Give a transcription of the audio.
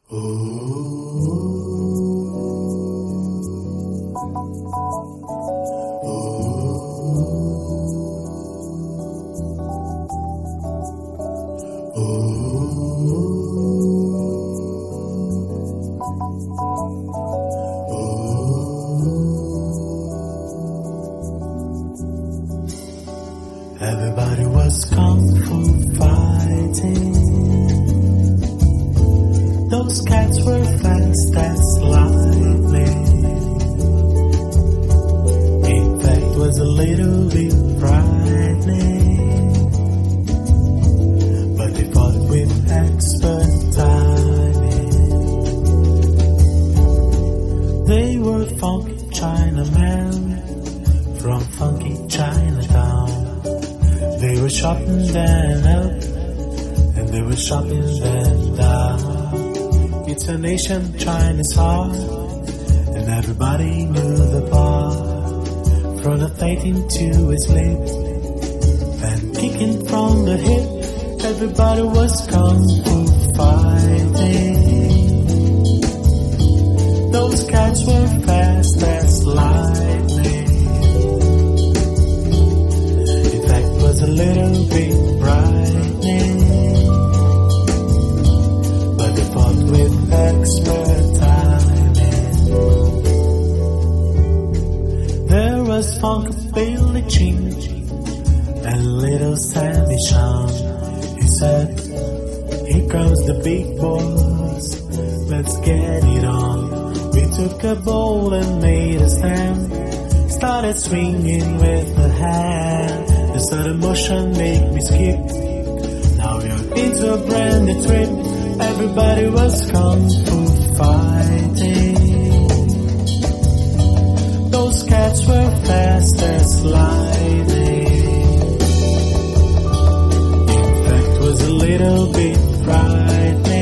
Everybody was kung fu fighting. Those cats were fast as lightning. In fact, it was a little bit frightening, but they fought with expert timing. They were funky Chinamen from funky Chinatown. They were chopping them up, and they were chopping them down. It's a nation trying its hard, and everybody knew the part. From the fighting to his lip, and kicking from the hip, everybody was kung fu fighting. Those cats were fast as lightning. A little bit frightening, but they fought with expert timing. There was Funk Billy Chin and little Sammy Sean. He said, "Here comes the big boss, let's get it on." We took a bowl and made a stand, started swinging with a hand. The sudden motion made me skip. Now we're into a brand new trip. Everybody was kung fu fighting. Those cats were fast as lightning. In fact, it was a little bit frightening,